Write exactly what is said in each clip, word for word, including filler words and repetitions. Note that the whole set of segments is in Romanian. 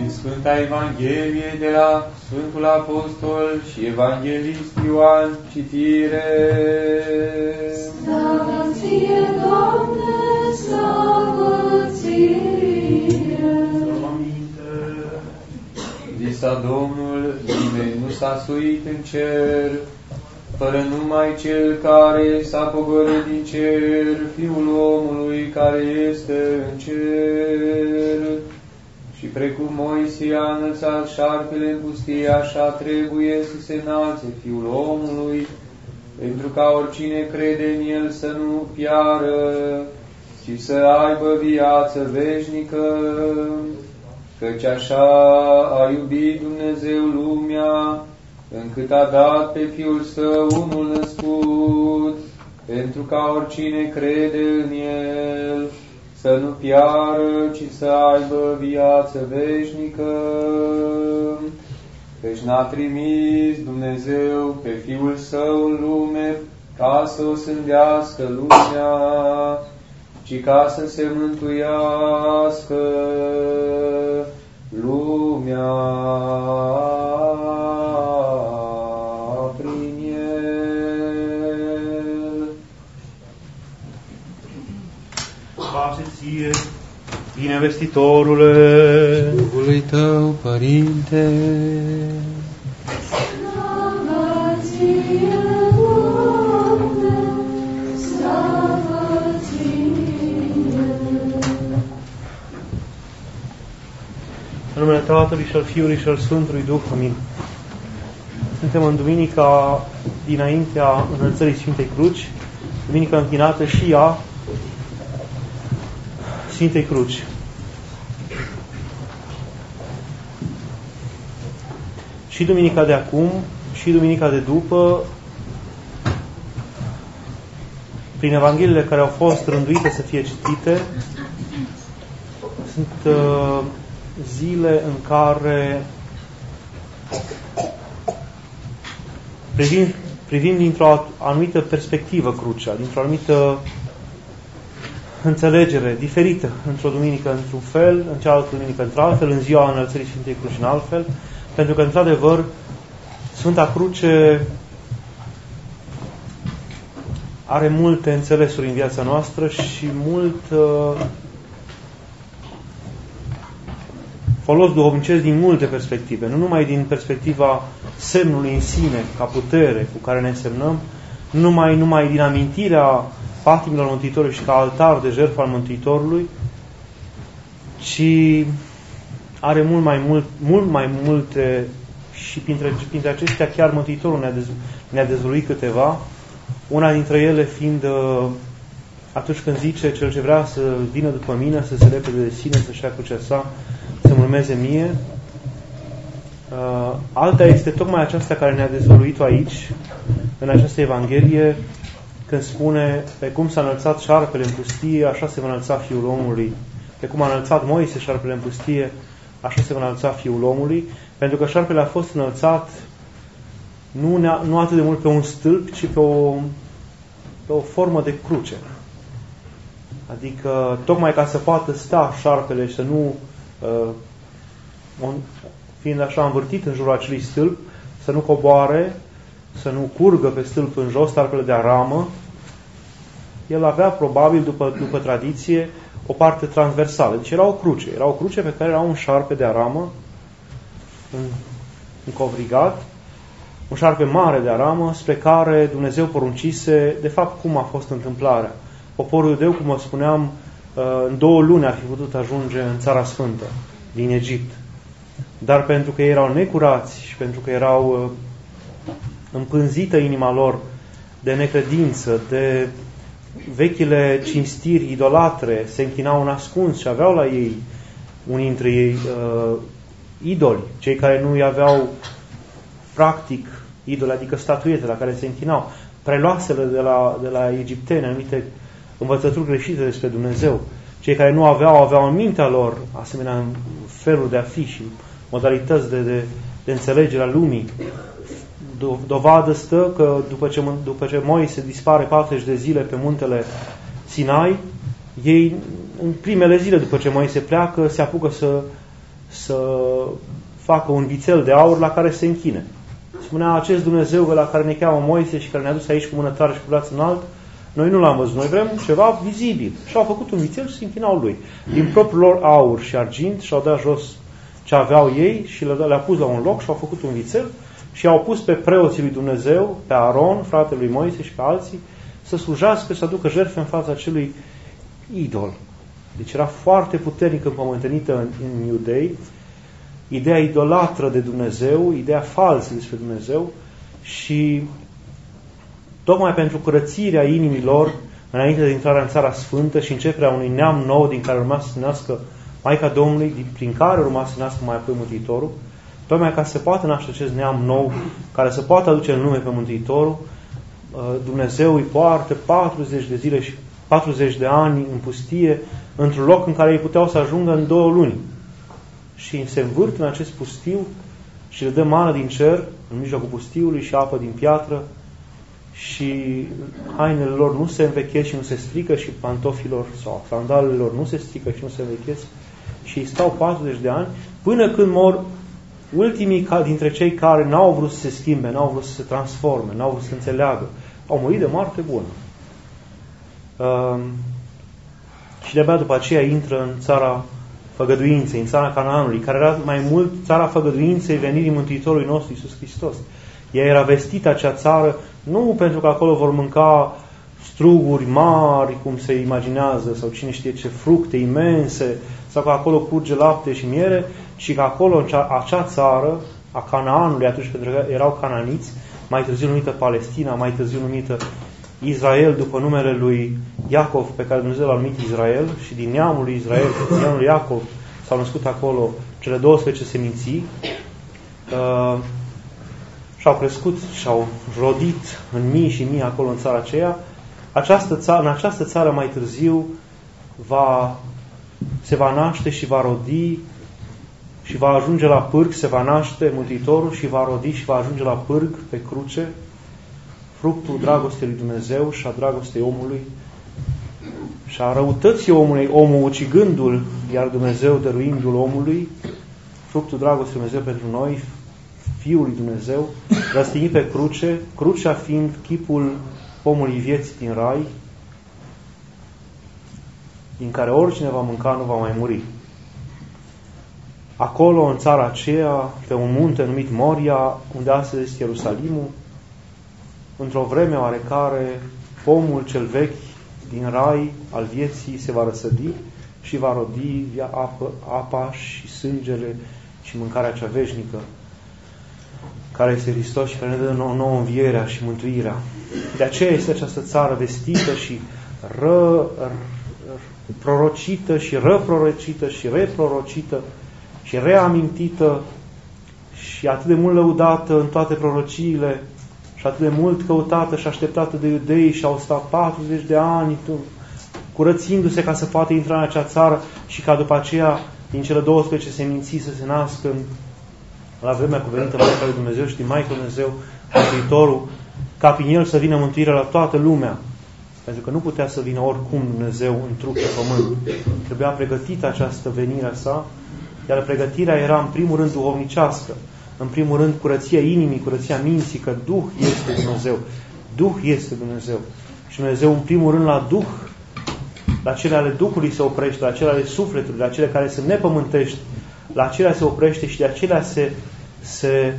Din Sfânta Evanghelie de la Sfântul Apostol și Evanghelist Ioan, citire. Slavă ție, Doamne, slavă ție! Zisa Domnul, nimeni nu s-a suit în cer, fără numai Cel care s-a pogorât din cer, Fiul omului care este în cer. Și precum Moise a înălțat șarpele în pustie, așa trebuie să se înalțe Fiul omului, pentru ca oricine crede în El să nu piară, ci să aibă viață veșnică. Căci așa a iubit Dumnezeu lumea, încât a dat pe Fiul Său unul născut, pentru ca oricine crede în El să nu piară, ci să aibă viață veșnică. Căci n-a trimis Dumnezeu pe Fiul Său în lume ca să o sândească lumea, ci ca să se mântuiască lumea prin El. Pace ție, binevestitorule, Duhului Tău, Părinte. Slavă ție, Doamne, slavă ție! în numele Tatălui și al Fiului și al Sfântului Duh, amin. Suntem în duminica dinaintea înălțării Sfintei Cruci, duminica închinată și ea Sfintei Cruci. Și duminica de acum, și duminica de după, prin Evangheliile care au fost rânduite să fie citite, sunt uh, zile în care privim, privim dintr-o anumită perspectivă crucea, dintr-o anumită înțelegere diferită, într-o duminică într-un fel, în cealaltă duminică într-altfel, în ziua înălțării Sfintei Cruci în altfel, pentru că, într-adevăr, Sfânta Cruce are multe înțelesuri în viața noastră și mult uh, folos duhovnicesc din multe perspective, nu numai din perspectiva semnului în sine, ca putere cu care ne însemnăm, nu numai, numai din amintirea patimilor Mântuitorului și ca altar de jertfă al Mântuitorului, ci are mult mai, mult, mult mai multe și printre, printre acestea chiar Mântuitorul ne-a, dez, ne-a dezvăluit câteva, una dintre ele fiind uh, atunci când zice cel ce vrea să vină după mine, să se lepede de sine, să-și ia crucea sa, să-mi urmeze mie. Uh, alta este tocmai aceasta care ne-a dezvăluit-o aici, în această Evanghelie, când spune, pe cum s-a înălțat șarpele în pustie, așa se va înălța Fiul omului. Pe cum a înălțat Moise șarpele în pustie, așa se va înălța Fiul omului, pentru că șarpele a fost înălțat nu, nu atât de mult pe un stâlp, ci pe o, pe o formă de cruce. Adică, tocmai ca să poată sta șarpele și să nu, uh, fiind așa învârtit în jurul acelui stâlp, să nu coboare, să nu curgă pe stâlp în jos, șarpele de aramă, el avea probabil, după, după tradiție, o parte transversală. Deci era o cruce. Era o cruce pe care era un șarpe de aramă încovrigat, un șarpe mare de aramă, spre care Dumnezeu poruncise, de fapt, cum a fost întâmplarea. Poporul iudeu, cum o spuneam, în două luni ar fi putut ajunge în Țara Sfântă, din Egipt. Dar pentru că erau necurați și pentru că erau împânzită inima lor de necredință, de vechile cinstiri idolatre, se închinau în ascuns și aveau la ei, unii dintre ei, uh, idoli, cei care nu aveau practic idoli, adică statuiete la care se închinau, preluasele de la, de la egipteni, anumite învățături greșite despre Dumnezeu, cei care nu aveau, aveau în mintea lor asemenea feluri de a fi și modalități de, de, de înțelegere a lumii. Dovadă stă că după ce, după ce Moise dispare patruzeci de zile pe muntele Sinai, ei, în primele zile după ce Moise pleacă, se apucă să să facă un vițel de aur la care se închine. Spunea, acest Dumnezeu la care ne cheamă Moise și care ne-a dus aici cu mână tare și cu braț înalt, noi nu l-am văzut, noi vrem ceva vizibil. Și au făcut un vițel și se închinau lui. Din propriul lor aur și argint și-au dat jos ce aveau ei și le-a pus la un loc și au făcut un vițel și au pus pe preoții lui Dumnezeu, pe Aron, fratele lui Moise și pe alții, să slujească și să aducă jertfe în fața acelui idol. Deci era foarte puternic împământenită în, în iudei ideea idolatră de Dumnezeu, ideea falsă despre Dumnezeu și tocmai pentru curățirea inimilor înainte de intrarea în Țara Sfântă și începerea unui neam nou din care urma să se nască Maica Domnului, prin care urma să se nască mai apoi Mântuitorul, tocmai ca să se poată naște acest neam nou, care să poată aduce în lume pe Mântuitorul, Dumnezeu îi poartă patruzeci de zile și patruzeci de ani în pustie, într-un loc în care ei puteau să ajungă în două luni. Și se învârt în acest pustiu și le dă mană din cer, în mijlocul pustiului, și apă din piatră, și hainele lor nu se învechesc și nu se strică, și pantofilor sau sandalele lor nu se strică și nu se învechesc, și îi stau patruzeci de ani, până când mor ultimii dintre cei care n-au vrut să se schimbe, n-au vrut să se transforme, n-au vrut să se înțeleagă. Au murit de moarte bună. Uh, și de-abia după aceea intră în țara făgăduinței, în țara Canaanului, care era mai mult țara făgăduinței venirii Mântuitorului nostru Iisus Hristos. Ea era vestită, acea țară, nu pentru că acolo vor mânca struguri mari, cum se imaginează, sau cine știe ce fructe imense, sau că acolo curge lapte și miere, ci că acolo, în acea țară a Canaanului, atunci pentru că erau cananiți, mai târziu numită Palestina, mai târziu numită Israel, după numele lui Iacov, pe care Dumnezeu l-a numit Israel, și din neamul lui Israel, din neamul lui Iacov, s-au născut acolo cele douăsprezece seminții, uh, și-au crescut, și-au rodit în mii și mii acolo în țara aceea. Această țară, în această țară mai târziu va, se va naște și va rodi și va ajunge la pârg, se va naște Mântuitorul și va rodi și va ajunge la pârg pe cruce, fructul dragostei lui Dumnezeu și a dragostei omului și a răutății omului, omul ucigându-l, iar Dumnezeu dăruindu-l omului, fructul dragostei lui Dumnezeu pentru noi, Fiul lui Dumnezeu, răstignit pe cruce, crucea fiind chipul pomului vieții din rai, din care oricine va mânca nu va mai muri. Acolo, în țara aceea, pe un munte numit Moria, unde astăzi este Ierusalimul, într-o vreme oarecare, pomul cel vechi din rai al vieții se va răsădi și va rodi apă, apa și sângele și mâncarea cea veșnică, care este Hristos și care ne dă nouă, nouă învierea și mântuirea. De aceea este această țară vestită și ră, prorocită și răprorocită și reprorocită și reamintită și atât de mult lăudată în toate prorociile și atât de mult căutată și așteptată de iudei și au stat patruzeci de ani curățindu-se ca să poată intra în acea țară și ca după aceea din cele douăsprezece seminții să se nască în, la vremea cuvenită Maica lui Dumnezeu și din Maica lui Dumnezeu Mântuitorul, ca prin el să vină mântuirea la toată lumea. Pentru că nu putea să vină oricum Dumnezeu în trup pe pământ. Trebuia pregătită această venire a sa, iar pregătirea era în primul rând duhovnicească, în primul rând curăția inimii, curăția minții, că Duh este Dumnezeu. Duh este Dumnezeu. Și Dumnezeu în primul rând la Duh, la cele ale Duhului se oprește, la cele ale sufletului, la cele care sunt nepământești, la acelea se oprește și de acelea se, se,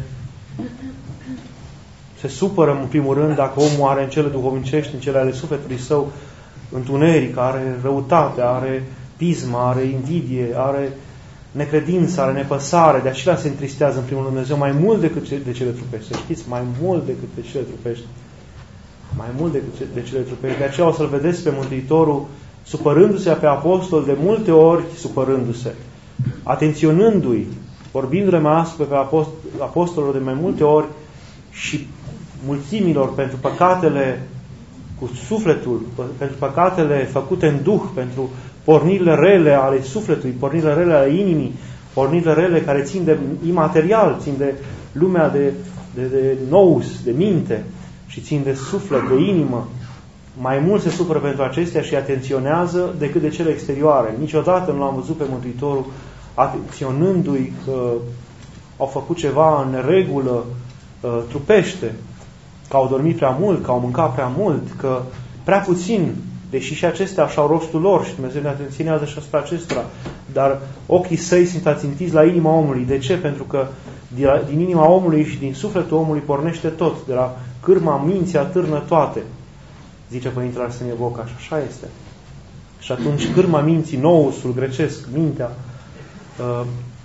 se supără în primul rând dacă omul are în cele duhovnicești, în cele ale sufletului său întuneric, are răutate, are pismă, are invidie, are necredință, are nepăsare, de acelea se întristează în primul rând Dumnezeu mai mult decât de cele trupești. Să știți, mai mult decât de cele trupești. Mai mult decât de cele trupești. De aceea o să-L vedeți pe Mântuitorul supărându-se pe apostol de multe ori, supărându-se, atenționându-i, vorbindu-le mai aspre pe apostolilor de mai multe ori și mulțimilor pentru păcatele cu sufletul, pentru păcatele făcute în Duh, pentru pornirile rele ale sufletului, pornirile rele ale inimii, pornirile rele care țin de imaterial, țin de lumea de, de, de nous, de minte și țin de suflet, de inimă. Mai mult se supără pentru acestea și atenționează decât de cele exterioare. Niciodată nu l-am văzut pe Mântuitorul atenționându-i că au făcut ceva în neregulă trupește, că au dormit prea mult, că au mâncat prea mult, că prea puțin, deși și acestea așa au rostul lor și Dumnezeu ne atenționează și asupra acestora, dar ochii săi sunt ațintiți la inima omului. De ce? Pentru că din inima omului și din sufletul omului pornește tot, de la cârma minții atârnă toate, zice Părintele Arsenie Boca, și așa este. Și atunci cârma minții, nousul grecesc, mintea uh,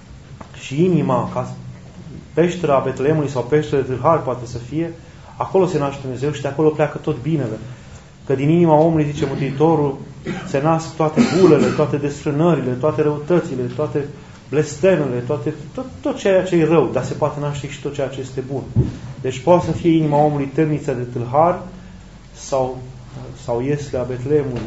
și inima, ca peștera Betleemului sau peștera de tâlhari poate să fie, acolo se naște Dumnezeu și de acolo pleacă tot binele. Că din inima omului, zice Mântuitorul, se nasc toate bulele, toate desfrânările, toate răutățile, toate blestemele, toate, tot, tot ceea ce e rău, dar se poate naște și tot ceea ce este bun. Deci poate să fie inima omului temnița de tâlhari sau, sau ieslea Betleemului.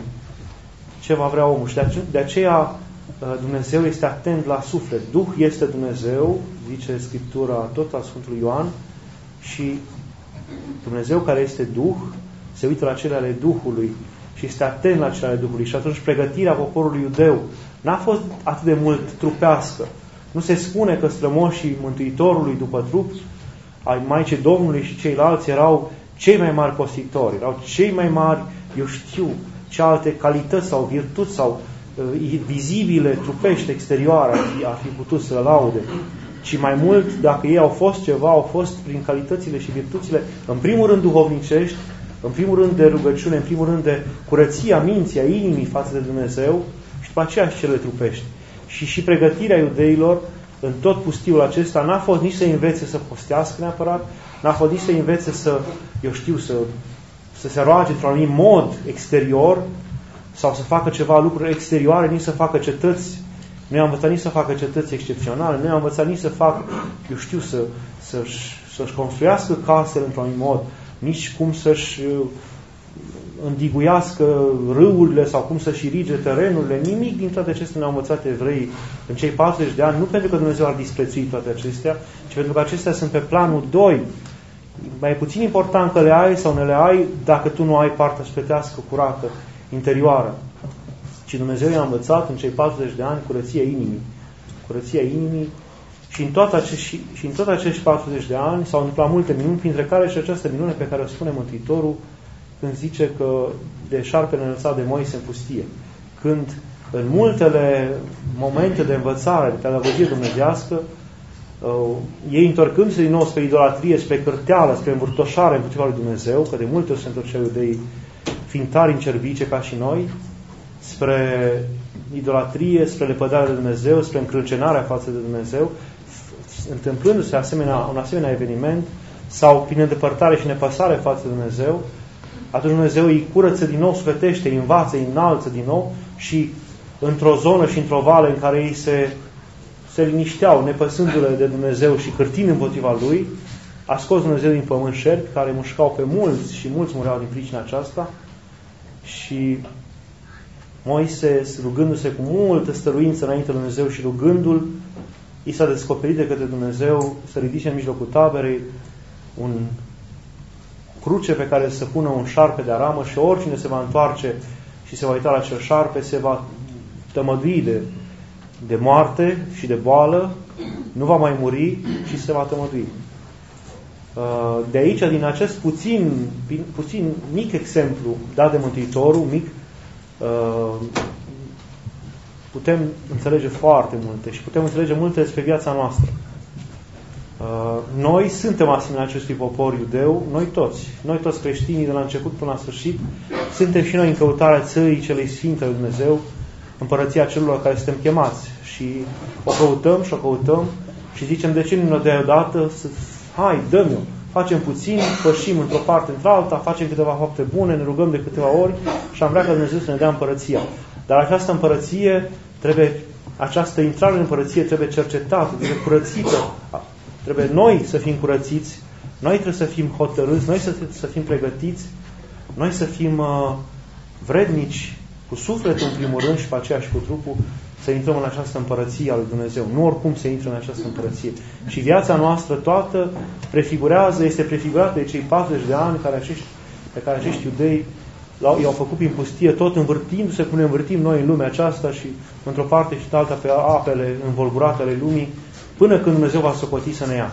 Ce va vrea omul. Și de aceea, de aceea Dumnezeu este atent la suflet. Duh este Dumnezeu, zice Scriptura tot a Sfântului Ioan, și Dumnezeu care este Duh se uită la cele ale Duhului și este atent la cele ale Duhului. Și atunci pregătirea poporului iudeu n-a fost atât de mult trupească. Nu se spune că strămoșii Mântuitorului după trup, ai Maicii Domnului și ceilalți erau cei mai mari postitori, erau cei mai mari, eu știu, ce alte calități sau virtuți sau uh, vizibile, trupești, exterioare ar fi, ar fi putut să laude. Ci mai mult, dacă ei au fost ceva, au fost prin calitățile și virtuțile, în primul rând duhovnicești, în primul rând de rugăciune, în primul rând de curăția minții, a inimii față de Dumnezeu și după aceea și cele trupești. Și și pregătirea iudeilor în tot pustiul acesta n-a fost nici să învețe să postească neapărat, n-a fost nici să învețe să, eu știu, să, să se roage într-un anumit mod exterior sau să facă ceva lucruri exterioare, nici să facă cetăți. Nu i-a învățat nici să facă cetăți excepționale, nu i-a învățat nici să facă, eu știu, să, să-și, să-și construiască casele într-un anumit mod, nici cum să-și îndiguiască râurile sau cum să-și irige terenurile. Nimic din toate acestea ne-au învățat evreii în cei patruzeci de ani, nu pentru că Dumnezeu ar disprețui toate acestea, ci pentru că acestea sunt pe planul doi. Mai puțin important că le ai sau ne le ai dacă tu nu ai partea sufletească curată, interioară. Și Dumnezeu i-a învățat în cei patruzeci de ani curăția inimii. Curăția inimii și în, toate acești, și în toate acești patruzeci de ani s-au întâmplat multe minuni, printre care și această minune pe care o spune Mântuitorul când zice că de șarpele înălțat de Moise în pustie. Când în multele momente de învățare, de pedagogie dumnezeiască, uh, ei întorcându-se din nou spre idolatrie, spre cârteală, spre învârtoșare împotriva lui Dumnezeu, că de multe ori se întorceau iudeii fiind tari în cerbice ca și noi, spre idolatrie, spre lepădarea de Dumnezeu, spre încrâncenarea față de Dumnezeu, întâmplându-se asemenea, un asemenea eveniment, sau prin îndepărtare și nepăsare față de Dumnezeu, atunci Dumnezeu îi curăță din nou, sfătește, îi învață, îi înalță din nou și într-o zonă și într-o vale în care ei se, se linișteau, nepăsându-le de Dumnezeu și cârtind împotriva Lui, a scos Dumnezeu din pământ șerpi care mușcau pe mulți și mulți mureau din pricina aceasta și Moise, rugându-se cu multă stăruință înainte de Dumnezeu și rugându-L, i s-a descoperit de către Dumnezeu să ridice în mijlocul taberei un cruce pe care să pună un șarpe de aramă și oricine se va întoarce și se va uita la acel șarpe se va tămădui de, de moarte și de boală, nu va mai muri și se va tămădui. De aici, din acest puțin, puțin mic exemplu dat de Mântuitorul, mic, putem înțelege foarte multe și putem înțelege multe despre viața noastră. Noi suntem asemenea acestui popor iudeu, noi toți, noi toți creștinii de la început până la sfârșit, suntem și noi în căutarea țării celei sfinte lui Dumnezeu, împărăția celor care suntem chemați și o căutăm și o căutăm și zicem, de ce nu ne dai odată să, hai, dă-mi-o, facem puțin, pășim într-o parte într-alta, facem câteva fapte bune, ne rugăm de câteva ori și am vrea ca Dumnezeu să ne dea împărăția. Dar această împărăție trebuie, această intrare în împărăție trebuie cercetată, trebuie curățită. Trebuie noi să fim curățiți, noi trebuie să fim hotărâți, noi să, să fim pregătiți, noi să fim uh, vrednici cu sufletul în primul rând și pe aceea și cu trupul să intrăm în această împărăție a lui Dumnezeu. Nu oricum se intră în această împărăție. Și viața noastră toată prefigurează, este prefigurată de cei patruzeci de ani care acești, pe care acești iudei i-au făcut prin pustie, tot învârtindu-se cum ne învârtim noi în lumea aceasta și într-o parte și în alta pe apele învolburate ale lumii, până când Dumnezeu va socoti să ne ia.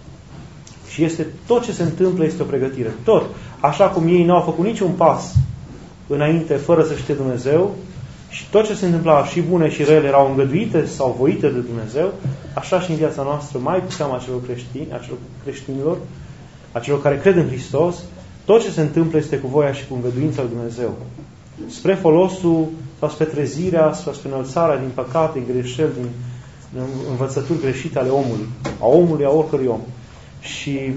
Și este, tot ce se întâmplă este o pregătire. Tot. Așa cum ei n-au făcut niciun pas înainte fără să știe Dumnezeu, și tot ce se întâmpla, și bune și rele, erau îngăduite sau voite de Dumnezeu, așa și în viața noastră, mai cu seama acelor creștini, acelor creștinilor, acelor care cred în Hristos, tot ce se întâmplă este cu voia și cu îngăduința lui Dumnezeu. Spre folosul sau spre trezirea sau spre înălțarea din păcate, din greșeli, din învățături greșite ale omului, a omului, a oricărui om. Și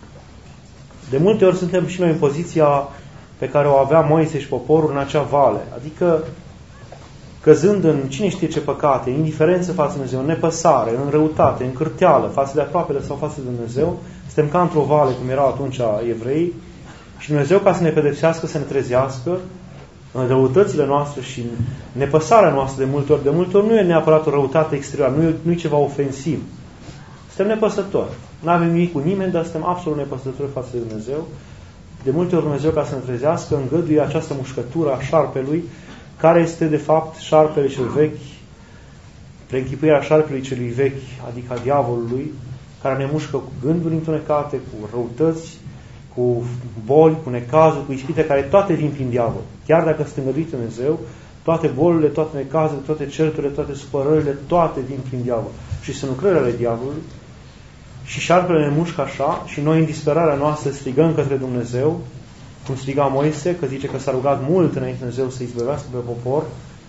de multe ori suntem și noi în poziția pe care o avea Moise și poporul în acea vale. Adică căzând în cine știe ce păcate, indiferență față de Dumnezeu, nepăsare, în răutate, în cârteală, față de aproapele sau față de Dumnezeu, suntem ca într-o vale, cum erau atunci evrei, și Dumnezeu, ca să ne pedepsească, să ne trezească în răutățile noastre și în nepăsarea noastră de multe ori. De multe ori nu e neapărat o răutate exterioară, nu e, nu e ceva ofensiv. Suntem nepăsători. Nu avem nimic cu nimeni, dar suntem absolut nepăsători față de Dumnezeu. De multe ori Dumnezeu, ca să ne trezească, îngăduie această mușcătură a șarpelui, care este de fapt șarpele cel vechi, preînchipuirea șarpelui celui vechi, adică a diavolului, care ne mușcă cu gânduri întunecate, cu răutăți, cu boli, cu necazuri, cu ispite, care toate vin prin diavol. Chiar dacă sunt îngăduit Dumnezeu, toate bolile, toate necazurile, toate certurile, toate supărările, toate vin prin diavol. Și sunt lucrările ale diavolului. Și șarpele ne mușcă așa și noi în disperarea noastră strigăm către Dumnezeu, cum striga Moise, că zice că s-a rugat mult înainte Dumnezeu să izbăvească pe popor,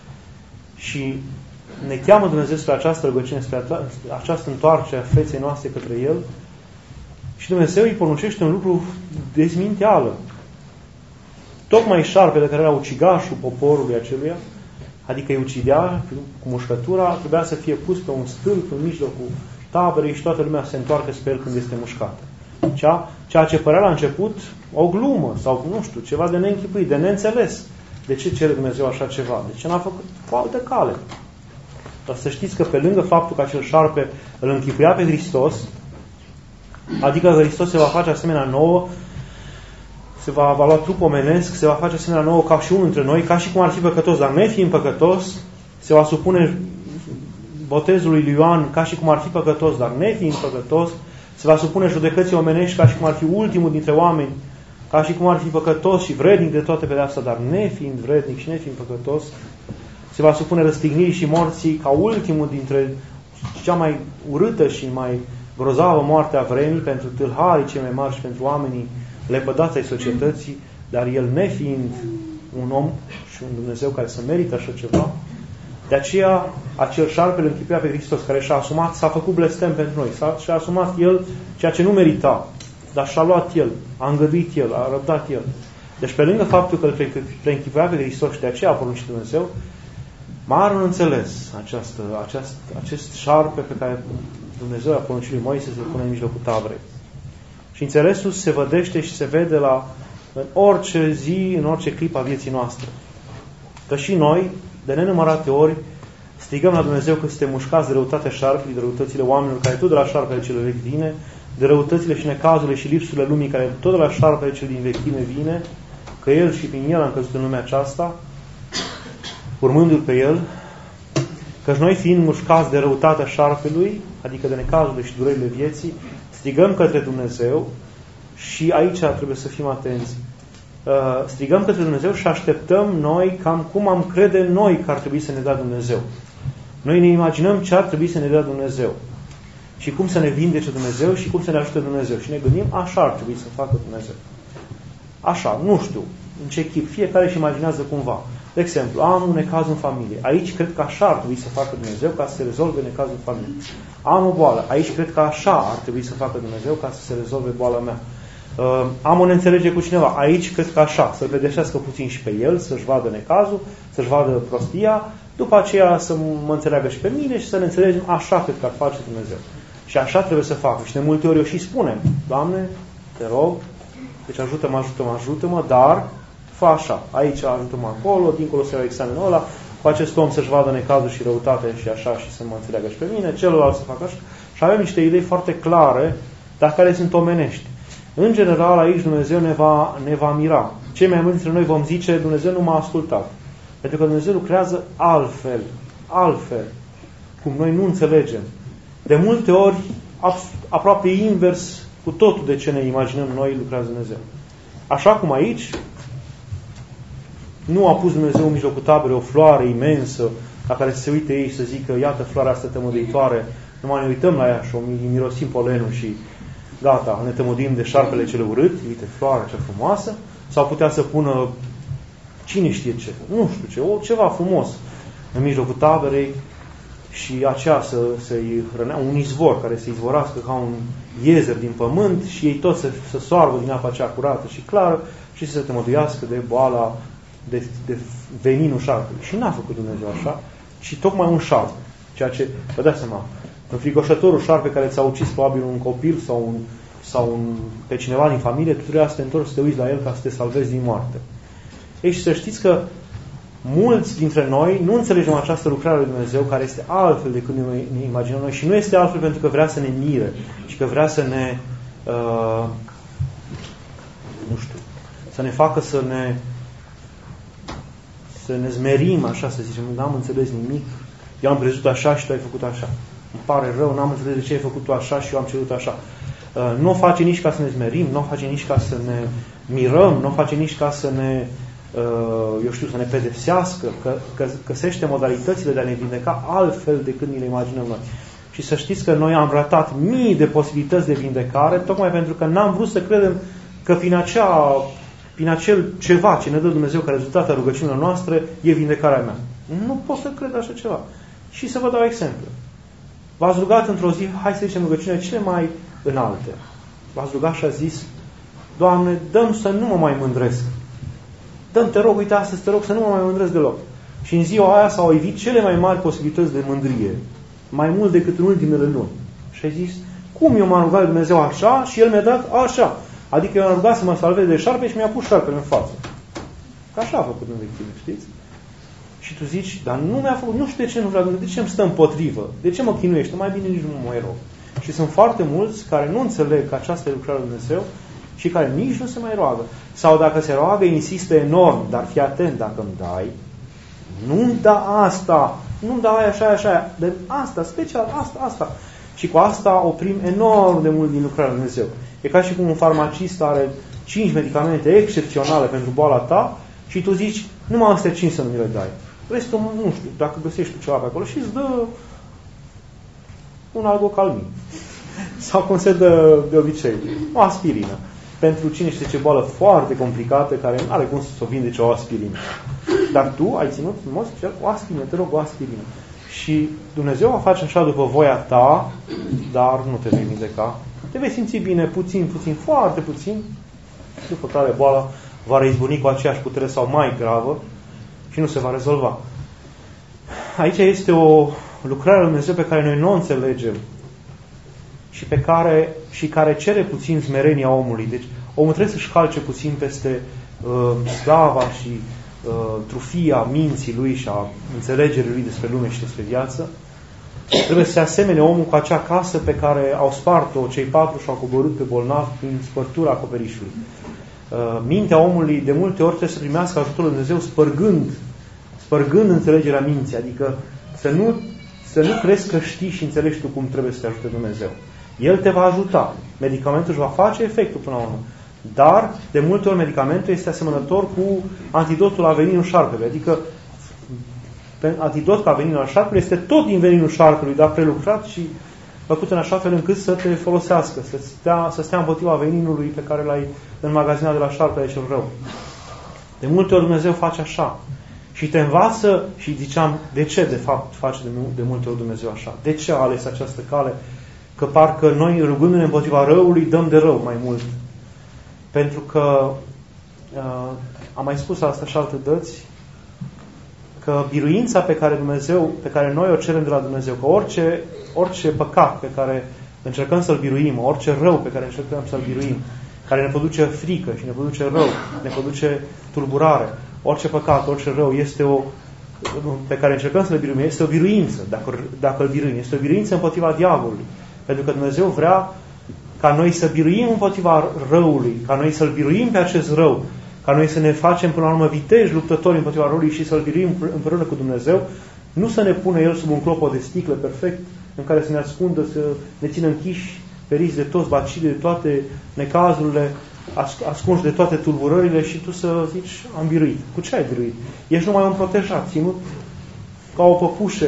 și ne cheamă Dumnezeu spre această rugăciune, spre această întoarcere a feței noastre către El, și Dumnezeu îi poruncește un lucru dezminteală. Tocmai șarpele care era ucigașul poporului aceluia, adică îi ucidea cu mușcătura, trebuia să fie pus pe un stâlp în mijlocul taberei și toată lumea se întoarcă spre el când este mușcată. Ceea, ceea ce părea la început o glumă sau, nu știu, ceva de neînchipuit, de neînțeles. De ce cere Dumnezeu așa ceva? De ce n-a făcut cu altă cale? Dar să știți că pe lângă faptul că acel șarpe îl închipuia pe Hristos, adică că Hristos se va face asemenea nouă, se va, va lua trup omenesc, se va face asemenea nouă ca și unul dintre noi, ca și cum ar fi păcătos, dar nefiind păcătos, se va supune botezului lui Ioan ca și cum ar fi păcătos, dar nefiind păcătos, se va supune judecății omenești ca și cum ar fi ultimul dintre oameni, ca și cum ar fi păcătos și vrednic de toate pedeapsa, dar nefiind vrednic și nefiind păcătos, se va supune răstignirii și morții ca ultimul dintre cea mai urâtă și mai grozavă moarte a vremii pentru tâlharii cei mai mari și pentru oamenii lepădați ai societății, dar el nefiind un om și un Dumnezeu care să merită așa ceva, de aceea acel șarpe îl închipuia pe Hristos, care și-a asumat, s-a făcut blestem pentru noi, s-a, și-a asumat el ceea ce nu merita, dar și-a luat el, a îngăduit el, a răbdat el. Deci pe lângă faptul că îl preînchipuia pe Hristos și de aceea a poruncit Dumnezeu, mare înțeles această, aceast, acest șarpe pe care Dumnezeu a poruncit lui Moise să-l pune în mijlocul taberei. Și înțelesul se vădește și se vede la, în orice zi, în orice clip a vieții noastre. Că și noi, de nenumărate ori, strigăm la Dumnezeu că suntem mușcați de răutatea șarpelui, de răutățile oamenilor care tot de la șarpele cel vechi vine, de răutățile și necazurile și lipsurile lumii care tot de la șarpele cel din vechime vine, că El și prin El am căzut în lumea aceasta, urmându-L pe El, că noi fiind mușcați de răutatea șarpelui, adică de necazurile și durerile vieții, strigăm către Dumnezeu și aici trebuie să fim atenți. Strigăm către Dumnezeu și așteptăm noi cam cum am crede noi că ar trebui să ne dea Dumnezeu. Noi ne imaginăm ce ar trebui să ne dea Dumnezeu și cum să ne vindece Dumnezeu și cum să ne ajute Dumnezeu. Și ne gândim, așa ar trebui să facă Dumnezeu. Așa, nu știu în ce chip, fiecare își imaginează cumva. De exemplu, am un necaz în familie. Aici cred că așa ar trebui să facă Dumnezeu ca să se rezolve necazul în familie. Am o boală. Aici cred că așa ar trebui să facă Dumnezeu ca să se rezolve boala mea. Uh, am o neînțelegere cu cineva. Aici cred că așa, să-l pedepsească puțin și pe el, să-și vadă necazul, să-și vadă prostia, după aceea să mă înțeleagă și pe mine și să ne înțelegem, așa cred că ar face Dumnezeu. Și așa trebuie să facă. Și de multe ori eu și spunem, Doamne, te rog, deci ajută-mă, ajută-mă, ajută-mă, dar fă așa. Aici ajută-mă acolo, dincolo să iau examenul ăla, cu acest om să-și vadă necazul și răutate și așa și să mă înțeleagă și pe mine, celălalt să facă așa. Și avem niște idei foarte clare, dar care sunt omenești. În general, aici Dumnezeu ne va, ne va mira. Cei mai mulți dintre noi vom zice, Dumnezeu nu m-a ascultat. Pentru că Dumnezeu lucrează altfel. altfel, cum noi nu înțelegem. De multe ori, aproape invers cu totul de ce ne imaginăm noi, lucrează Dumnezeu. Așa cum aici, nu a pus Dumnezeu în mijlocul taberei o floare imensă, la care să se uite ei și să zică, iată floarea asta tămăduitoare, numai ne uităm la ea și o mirosim polenul și gata, ne tămăduim de șarpele cel urât, uite floarea cea frumoasă, sau putea să pună cine știe ce, nu știu ce, o, ceva frumos în mijlocul taberei și aceea să, să-i hrănea, un izvor care să izvorască ca un iezer din pământ și ei toți să, să soarbă din apa aceea curată și clară și să se tămăduiască de boala, de, de veninul șarpului. Și n-a făcut Dumnezeu așa, ci tocmai un șarpe. Ceea ce, vă dați seama, înfricoșătorul șarpe care ți-a ucis probabil un copil sau, un, sau un, pe cineva din familie, tu trebuia să te întorci să te uiți la el ca să te salvezi din moarte. Ei, și să știți că mulți dintre noi nu înțelegem această lucrare lui Dumnezeu, care este altfel decât ne imaginăm noi și nu este altfel pentru că vrea să ne mire, ci că vrea să ne uh, nu știu, să ne facă să ne să ne zmerim, așa să zicem, n-am înțeles nimic, eu am crezut așa și tu ai făcut așa. Îmi pare rău, n-am înțeles de ce ai făcut tu așa și eu am cerut așa. Uh, nu o face nici ca să ne zmerim, nu o face nici ca să ne mirăm, nu o face nici ca să ne eu știu, să ne pedepsească, că, că găsește modalitățile de a ne vindeca altfel decât ni le imaginăm noi. Și să știți că noi am ratat mii de posibilități de vindecare, tocmai pentru că n-am vrut să credem că prin, acea, prin acel ceva ce ne dă Dumnezeu ca rezultat al rugăciunilor noastre, e vindecarea mea. Nu pot să cred așa ceva. Și să vă dau exemplu. V-ați rugat într-o zi, hai să zicem rugăciunile cele mai înalte. V-ați rugat și a zis, Doamne, dăm să nu mă mai mândresc. Dăm, te rog, uite astăzi, te rog să nu mă mai mândresc deloc. Și în ziua aia s-au evit cele mai mari posibilități de mândrie. Mai mult decât în ultimele luni. Și ai zis, cum eu m-am rugat de Dumnezeu așa și El mi-a dat așa. Adică eu am rugat să mă salvez de șarpe și mi-a pus șarpele în față. Că așa a făcut în vechime, știți? Și tu zici, dar nu mi-a făcut, nu știu de ce nu vreau, de ce îmi stă împotrivă? De ce mă chinuiește? Mai bine nici nu mă mai rog. Și sunt foarte mulți care nu înțeleg că aceasta e lucrarea lui Dumnezeu și care nici nu se mai roagă. Sau dacă se roagă, insistă enorm, dar fii atent, dacă îmi dai, nu-mi da asta, nu-mi da aia, așa, așa, de asta, special, asta, asta. Și cu asta oprim enorm de mult din lucrarea lui Dumnezeu. E ca și cum un farmacist are cinci medicamente excepționale pentru boala ta și tu zici, numai astea cinci să nu mi le dai. Restul, nu știu, dacă găsești tu ceva pe acolo și îți dă un algocalmin. Sau cum se dă de obicei, o aspirină. Pentru cine știe ce boală foarte complicată, care nu are cum să o vindece o aspirină. Dar tu ai ținut în mod special o aspirină, te rog, o aspirină. Și Dumnezeu va face așa după voia ta, dar nu te vei vindeca. Te vei simți bine, puțin, puțin, foarte puțin, după care boala va reizbuni cu aceeași putere sau mai gravă și nu se va rezolva. Aici este o lucrare lui Dumnezeu pe care noi nu o înțelegem și pe care, și care cere puțin smerenia omului. Deci omul trebuie să-și calce puțin peste uh, slava și uh, trufia minții lui și a înțelegerii lui despre lume și despre viață. Trebuie să se asemene omul cu acea casă pe care au spart-o cei patru și au coborât pe bolnav prin spărtura acoperișului. Uh, mintea omului de multe ori trebuie să primească ajutorul lui Dumnezeu spărgând, spărgând înțelegerea minții, adică să nu, să nu crezi că știi și înțelegi tu cum trebuie să te ajute Dumnezeu. El te va ajuta. Medicamentul își va face efectul până la urmă. Dar, de multe ori, medicamentul este asemănător cu antidotul la veninul șarpelui. Adică, antidot la veninul șarpelui este tot din veninul șarpelui, dar prelucrat și făcut în așa fel încât să te folosească, să stea, să stea împotriva veninului pe care l-ai înmagazinat de la șarpele cel rău. De multe ori Dumnezeu face așa. Și te învață și ziceam, de ce de fapt face de, de multe ori Dumnezeu așa? De ce a ales această cale? Că parcă noi, rugându-ne împotriva răului, dăm de rău mai mult. Pentru că, uh, am mai spus asta și alte dăți, că biruința pe care Dumnezeu, pe care noi o cerem de la Dumnezeu, că orice, orice păcat pe care încercăm să-l biruim, orice rău pe care încercăm să-l biruim, care ne produce frică și ne produce rău, ne produce tulburare, orice păcat, orice rău este o, pe care încercăm să-l biruim, este o biruință, dacă, dacă îl biruim. Este o biruință împotriva diavolului. Pentru că Dumnezeu vrea ca noi să biruim împotriva răului, ca noi să-l biruim pe acest rău, ca noi să ne facem până la urmă viteji luptători împotriva răului și să-l biruim împreună cu Dumnezeu, Nu să ne pună El sub un clopot de sticlă perfect, în care să ne ascundă, să ne țină închiși, feriți de toți bacilii, de toate necazurile, ascunși de toate tulburările și tu să zici, am biruit. Cu ce ai biruit? Ești numai un protejat, ținut ca o păpușă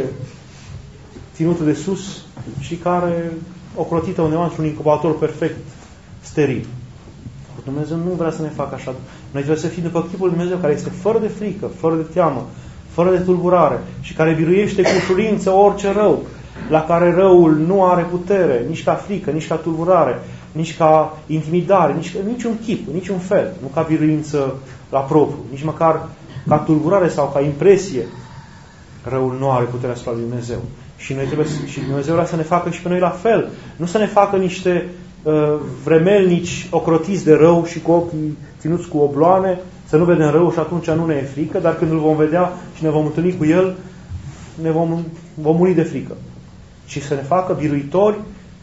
ținută de sus și care ocrotită undeva într-un incubator perfect, steril. Dumnezeu nu vrea să ne facă așa. Noi trebuie să fim după chipul lui Dumnezeu, care este fără de frică, fără de teamă, fără de tulburare și care biruiește cu ușurință orice rău, la care răul nu are putere, nici ca frică, nici ca tulburare, nici ca intimidare, nici ca niciun chip, niciun fel, nu ca biruință la propriu, nici măcar ca tulburare sau ca impresie. Răul nu are puterea asupra lui Dumnezeu. Și noi trebuie să, și Dumnezeu vrea să ne facă și pe noi la fel. Nu să ne facă niște uh, vremelnici ocrotiți de rău și cu ochii ținuți cu obloane, să nu vedem rău și atunci nu ne e frică, dar când îl vom vedea și ne vom întâlni cu el, ne vom, vom muri de frică. Și să ne facă biruitori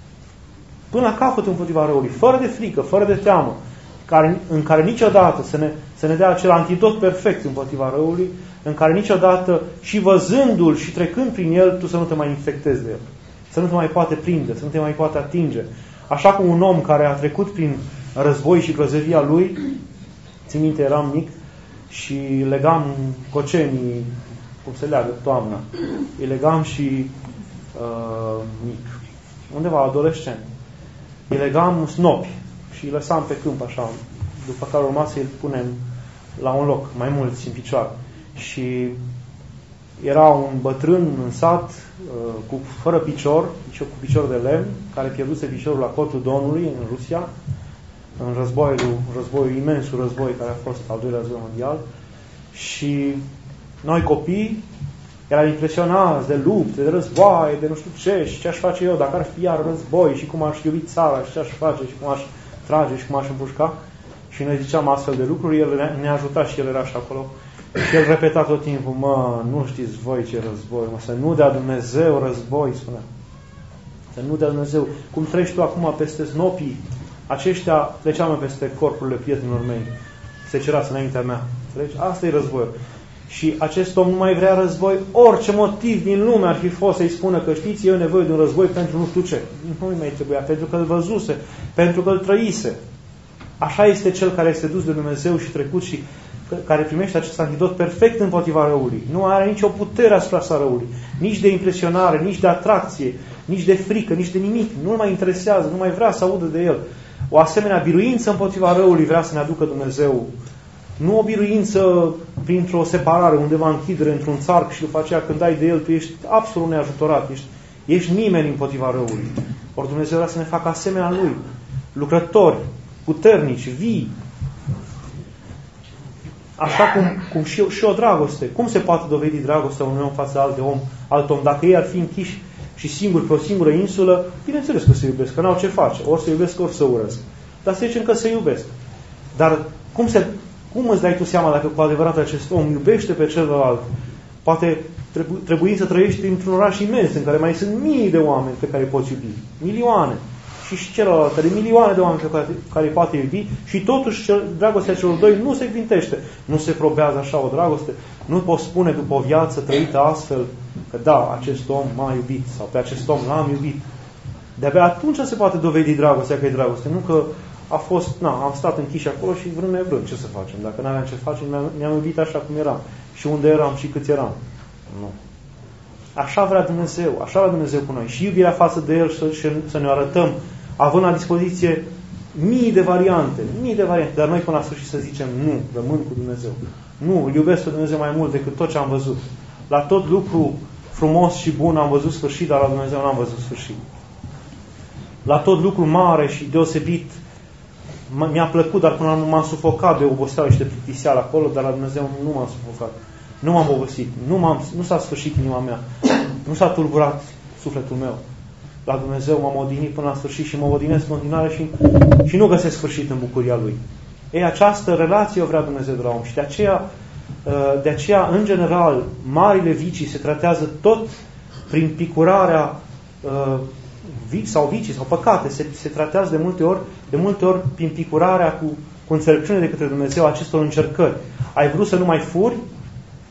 până la capăt împotriva răului, fără de frică, fără de teamă, care, în care niciodată să ne, să ne dea acel antidot perfect împotriva răului, în care niciodată și văzându-l și trecând prin el, tu să nu te mai infectezi de el. Să nu te mai poate prinde, să nu te mai poate atinge. Așa cum un om care a trecut prin război și grozăvia lui, țin minte, eram mic și legam cocenii, cum se leagă toamna, îi legam și uh, mic, undeva adolescent. Îi legam snopi și îi lăsam pe câmp așa, după care urma să îi punem la un loc, mai mulți în picioare. Și era un bătrân în sat, cu, fără picior, cu picior de lemn, care pierduse piciorul la cotul Donului în Rusia, în războiul, războiul imensul război care a fost al doilea război mondial. Și noi copii eram impresionați de lupte, de războaie, de nu știu ce și ce aș face eu dacă ar fi iar război și cum aș iubi țara și ce aș face și cum aș trage și cum aș împușca. Și noi ziceam astfel de lucruri, el ne ajuta și el era și acolo. Și el repeta tot timpul, mă, nu știți voi ce război, mă, să nu dea Dumnezeu război, spunea. Să nu dea Dumnezeu. Cum treci tu acum peste snopii, aceștia treceam peste corpurile prietenilor mei, se cerați înaintea mea. Înțelegi? Asta e războiul. Și acest om nu mai vrea război, orice motiv din lume ar fi fost să-i spună că știți, eu nevoie de un război pentru nu știu ce. Nu mai trebuia, pentru că îl văzuse, pentru că îl trăise. Așa este cel care este dus de Dumnezeu și trecut și care primește acest antidot perfect împotriva răului. Nu are nicio putere asupra sa răului. Nici de impresionare, nici de atracție, nici de frică, nici de nimic. Nu mai interesează, nu mai vrea să audă de el. O asemenea biruință împotriva răului vrea să ne aducă Dumnezeu. Nu o biruință printr-o separare, undeva închidere într-un țarc și după aceea când ai de el, tu ești absolut neajutorat. Ești, ești nimeni împotriva răului. Ori Dumnezeu vrea să ne facă asemenea lui. Lucrători, puternici, vii. Așa cum, cum și, și o dragoste. Cum se poate dovedi dragostea unui om față de alt om, alt om? Dacă ei ar fi închiși și singuri pe o singură insulă, bineînțeles că se iubesc, că n-au ce face. Ori se iubesc, ori se urăsc. Dar să zicem că se iubesc. Dar cum, se, cum îți dai tu seama dacă cu adevărat acest om iubește pe celălalt? Poate trebu, trebuie să trăiești într-un oraș imens în care mai sunt mii de oameni pe care îi poți iubi. Milioane. Și și celălalt, de milioane de oameni pe care, care îi poate iubi și totuși dragostea celor doi nu se clintește. Nu se probează așa o dragoste. Nu poți spune după o viață trăită astfel că da, acest om m-a iubit sau pe acest om l-am iubit. De-abia atunci se poate dovedi dragostea că e dragoste. Nu că a fost, na, am stat închiși acolo și vrând nevrând, ce să facem? Dacă n-aveam ce face, ne-am iubit așa cum eram. Și unde eram și câți eram. Nu. Așa vrea Dumnezeu, așa vrea Dumnezeu cu noi. Și iubirea față de El să, să ne arătăm, având la dispoziție mii de variante, mii de variante, dar noi până la sfârșit să zicem nu, rămân cu Dumnezeu. Nu, îl iubesc pe Dumnezeu mai mult decât tot ce am văzut. La tot lucru frumos și bun am văzut sfârșit, dar la Dumnezeu n-am văzut sfârșit. La tot lucru mare și deosebit mi-a plăcut, dar până m-am sufocat de oboseală și de plictiseală acolo, dar la Dumnezeu nu m-am sufocat. Nu m-am obosit. Nu, m-am, nu s-a sfârșit inima mea. Nu s-a tulburat sufletul meu. La Dumnezeu m-am odihnit până la sfârșit și mă odinesc în continuare și, și nu găsesc sfârșit în bucuria Lui. Ei, această relație o vrea Dumnezeu de la om și de aceea, de aceea, în general, marile vicii se tratează tot prin picurarea sau vicii sau păcate, se, se tratează de multe ori, de multe ori prin picurarea cu, cu înțelepciune de către Dumnezeu acestor încercări. Ai vrut să nu mai furi?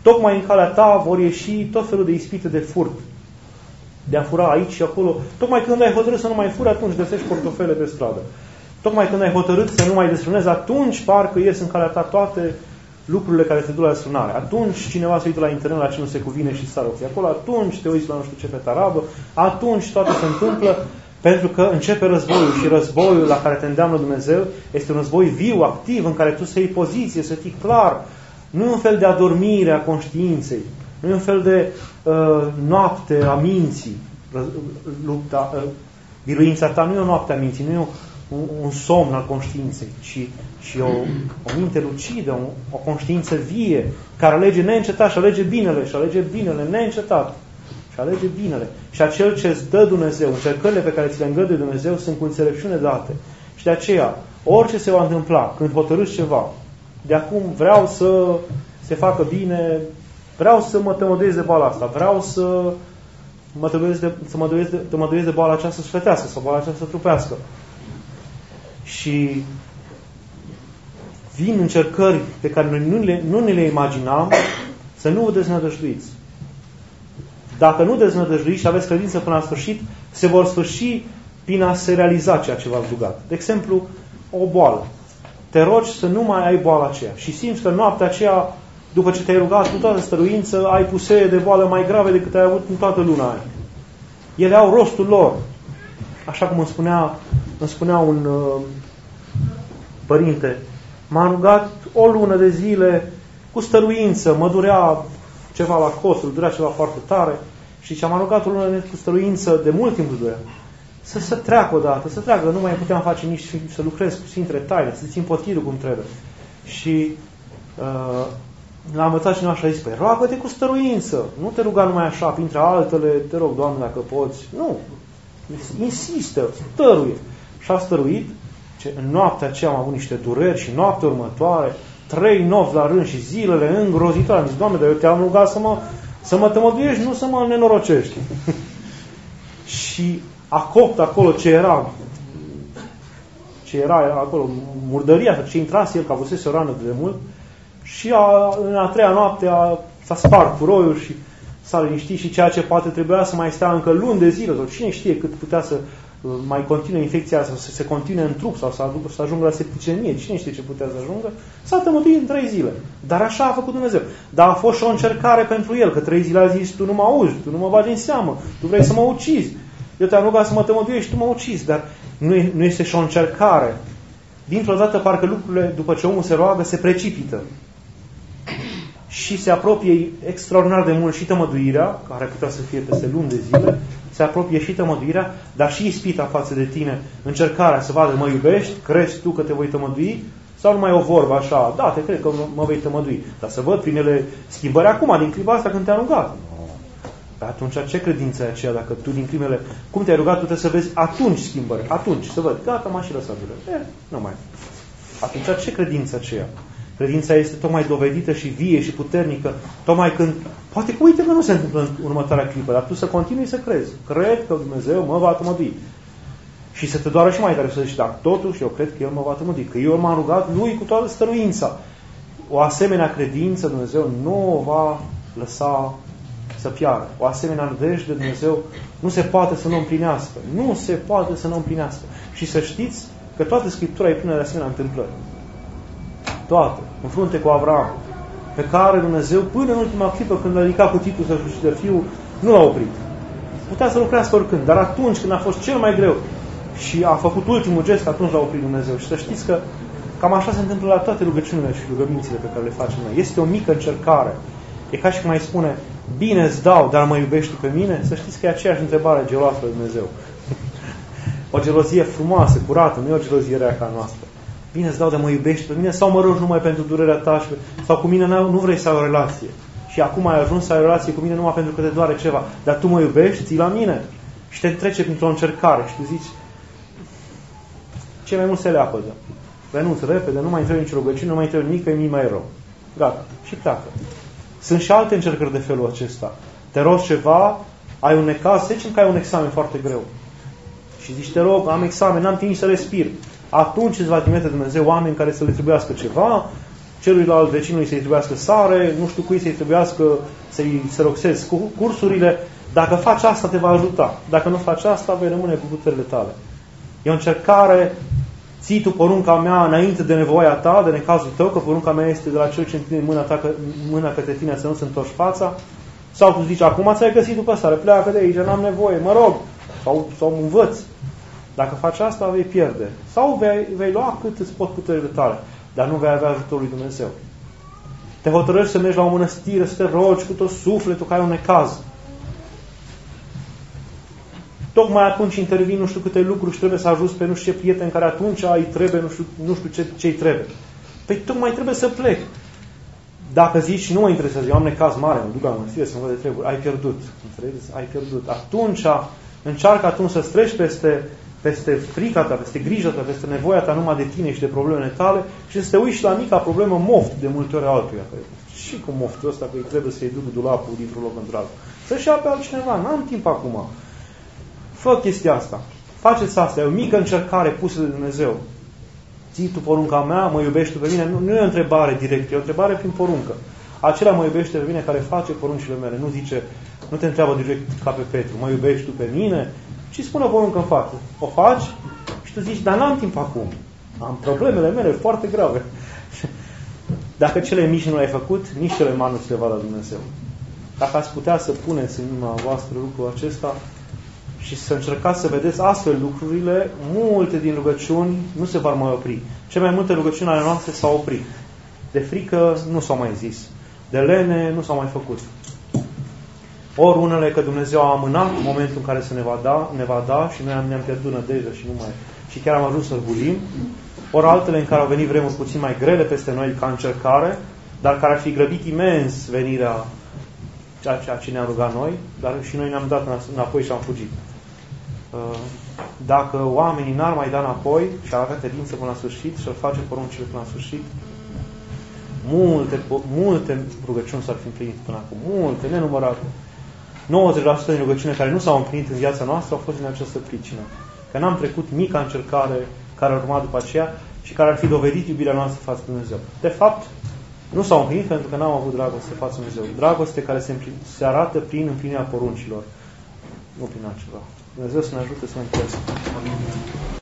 tocmai în calea ta vor ieși tot felul de ispite de furt. De a fura aici și acolo. Tocmai când ai hotărât să nu mai furi, atunci găsești portofele pe stradă. Tocmai când ai hotărât să nu mai desfrânezi, atunci parcă ies în calea ta toate lucrurile care te duc la desfrânare. Atunci cineva se uită la internet la ce nu se cuvine și sară ochii acolo. Atunci te uiți la nu știu ce pe tarabă. Atunci toate se întâmplă pentru că începe războiul. Și războiul la care te îndeamnă Dumnezeu este un război viu, activ, în care tu să iei poziție, să fii clar. Nu e un fel de adormire a conștiinței. Nu e un fel de uh, noapte a minții. Lupta, uh, biruința ta nu e o noapte a minții, nu e o Un, un somn al conștiinței, ci, ci o, o minte lucidă, o, o conștiință vie, care alege neîncetat și alege binele, și alege binele neîncetat, și alege binele. Și acel ce îți dă Dumnezeu, încercările pe care ți le îngăduie Dumnezeu, sunt cu înțelepciune date. Și de aceea, orice se va întâmpla, când hotărâți ceva, de acum vreau să se facă bine, vreau să mă tămăduiesc de boala asta, vreau să mă tămăduiesc de, să mă tămăduiesc de, tămăduiesc de boala aceasta sufletească sau boala aceasta trupească. Și vin încercări pe care noi nu, le, nu ne le imaginam, să nu vă deznădăjduiți. Dacă nu deznădăjduiți și aveți credință până la sfârșit, se vor sfârși prin a se realiza ceea ce v-ați rugat. De exemplu, o boală. Te rogi să nu mai ai boala aceea și simți că noaptea aceea, după ce te-ai rugat cu toată stăruință, ai pusee de boală mai grave decât ai avut în toată luna aia. Ele au rostul lor. Așa cum îmi spunea, îmi spunea un uh, părinte, m-a rugat o lună de zile cu stăruință, mă durea ceva la costul, durea ceva foarte tare și ce m-a rugat o lună de cu stăruință, de mult timp durea, să se treacă odată, să treacă, nu mai puteam face nici să lucrez cu Sfintele Taine, să țin potirul cum trebuie. Și uh, l-am învățat cineva și a zis, păi roagă-te cu stăruință, nu te ruga numai așa, printre altele, te rog, Doamne, dacă poți. Nu, insistă, stăruie. Și a stăruit, ce în noaptea aceea am avut niște dureri și noaptea următoare, trei nopți la rând și zilele îngrozitoare. Am zis, Doamne, dar eu te-am rugat să mă, să mă tămăduiești, nu să mă nenorocești. Și a copt acolo ce era, ce era acolo, murdăria, ce intrase el, că avusese o rană de mult, și a, în a treia noapte a, s-a spart puroiul și s-a liniștit și ceea ce poate trebuia să mai stea încă luni de zile, sau cine știe cât putea să mai continue infecția sau să se continue în trup sau să, aduc, să ajungă la septicemie, cine știe ce putea să ajungă, s-a tămăduit în trei zile. Dar așa a făcut Dumnezeu. Dar a fost și o încercare pentru el, că trei zile a zis, tu nu mă auzi, tu nu mă bagi în seamă, tu vrei să mă ucizi. Eu te-am rugat să mă tămăduiești și tu mă ucizi, dar nu, e, nu este și o încercare. Dintr-o dată, parcă lucrurile, după ce omul se roagă, se precipită. Și se apropie extraordinar de mult și tămăduirea, care putea să fie peste luni de zile, se apropie și tămăduirea, dar și ispita față de tine, încercarea să vadă, mă iubești, crezi tu că te voi tămădui, sau numai o vorbă așa, da, te cred că mă vei tămădui, dar să văd prin ele schimbări acum, din clipa asta când te-am rugat. Dar atunci ce credință e aceea, dacă tu din crimele, cum te-ai rugat, tu trebuie să vezi atunci schimbări, atunci, să văd, gata, m-a și lăsat durere. E, nu mai. Atunci ce credință aceea? Credința este tocmai dovedită și vie și puternică, tocmai când, poate că uite că nu se întâmplă în următoarea clipă, dar tu să continui să crezi. Cred că Dumnezeu mă va tămădui. Și să te doară și mai tare să zici, dar totuși eu cred că El mă va tămădui, că eu m-am rugat Lui cu toată stăruința. O asemenea credință Dumnezeu nu o va lăsa să piară. O asemenea nădejde Dumnezeu nu se poate să nu împlinească. Nu se poate să nu împlinească. Și să știți că toată Scriptura e plină de asemenea întâmplări. Toate, în frunte cu Avram, pe care Dumnezeu, până în ultima clipă, când a ridicat cuțitul să-și ucide fiul, nu l-a oprit. Putea să lucrească oricând, dar atunci când a fost cel mai greu și a făcut ultimul gest, atunci l-a oprit Dumnezeu. Și să știți că cam așa se întâmplă la toate rugăciunile și rugămințile pe care le facem noi. Este o mică încercare. E ca și cum mai spune, bine îți dau, dar mă iubești tu pe mine? Să știți că e aceeași întrebare geloasă de Dumnezeu. O gelozie frumoasă, curată, nu e o gelozie rea ca noastră. Bine îți dau, dar mă iubești pe mine? Sau mă rogi numai pentru durerea ta? Sau cu mine nu vrei să ai o relație? Și acum ai ajuns să ai o relație cu mine numai pentru că te doare ceva. Dar tu mă iubești, ții la mine. Și te trece printr-o încercare și tu zici, ce mai mult se leapădă. Renunț repede, nu mai întreb nicio rugăciune, nu mai întreb nimic, că e mie mai rău. Gata. Și pleacă. Sunt și alte încercări de felul acesta. Te rogi ceva, ai un necaz, să zicem că ai un examen foarte greu. Și zici, te rog, am examen, n-am timp să respir. Atunci îți va trimite Dumnezeu oameni care să le trebuiască ceva celuilalt vecinului să-i trebuiască sare, nu știu cui să-i trebuiască să-i seroxezi cursurile. Dacă faci asta, te va ajuta. Dacă nu faci asta, vei rămâne cu puterile tale. E o încercare, ții tu porunca mea înainte de nevoia ta, de necazul tău, că porunca mea este de la cel ce întinde mâna, ta, mâna către tine să nu-ți întorci fața. Sau tu zici, acum ți-ai găsit după stare, pleacă de aici, n-am nevoie, mă rog, sau, sau învăț. Dacă faci asta, vei pierde. Sau vei, vei lua cât îți pot puterile tale, dar nu vei avea ajutorul lui Dumnezeu. Te hotărăști să mergi la o mănăstire, să te rogi cu tot sufletul, că ai un necaz. Tocmai atunci intervin nu știu câte lucruri și trebuie să ajuți pe nu știu ce prieten care atunci îi trebuie, nu știu, nu știu ce, ce îi trebuie. Păi tocmai trebuie să plec. Dacă zici, nu mă interesează, eu am necaz mare, mă duc la mănăstire să mă văd de treburi, ai pierdut. Înțelegeți? Ai pierdut. Atunci, încearcă atunci să treci peste, peste frica ta, peste grija ta, peste nevoia ta numai de tine și de problemele tale și să te uiți la mica problemă moft de multe ori altuia. Și cu moftul ăsta că îi trebuie să-i duc dulapul dintr-un loc într-altul. Să-și ia pe altcineva. N-am timp acum. Fă chestia asta. Faceți asta. E o mică încercare pusă de Dumnezeu. Ții tu porunca mea, mă iubești tu pe mine. Nu, nu e o întrebare directă, e o întrebare prin poruncă. Acela mă iubește pe mine care face poruncile mele. Nu zice, nu te întreabă direct ca pe Petru, mă iubești tu pe mine? Ci spune o poruncă în față. O faci și tu zici, dar n-am timp acum. Am problemele mele foarte grave. Dacă cele mici nu le-ai făcut, nici cele mari nu ți le va da Dumnezeu. Dacă ați putea să puneți în inima voastră lucrul acesta și să încercați să vedeți astfel lucrurile, multe din rugăciuni nu se vor mai opri. Cele mai multe rugăciuni ale noastre s-au oprit. De frică nu s-au mai zis. De lene nu s-au mai făcut. Ori unele că Dumnezeu a amânat momentul în care se ne va da, ne va da și noi ne-am pierdut nădejdea și nu mai și chiar am ajuns să-L bulim. Ori altele în care au venit vremuri puțin mai grele peste noi ca încercare, dar care ar fi grăbit imens venirea ceea ce ne-a rugat noi, dar și noi ne-am dat înapoi și am fugit. Dacă oamenii n-ar mai da înapoi și ar avea tendință până la sfârșit și ar face poruncile până la sfârșit, multe, multe rugăciuni s-ar fi împlinit până acum. Multe, nenumărate. nouăzeci la sută din rugăciunile care nu s-au împlinit în viața noastră au fost din această pricină. Că n-am trecut mica încercare care urma după aceea și care ar fi dovedit iubirea noastră față de Dumnezeu. De fapt, nu s-au împlinit pentru că n-am avut dragoste față de Dumnezeu. Dragoste care se, se arată prin împlinirea poruncilor. Nu prin altceva. Dumnezeu să ne ajute să ne întâlnim.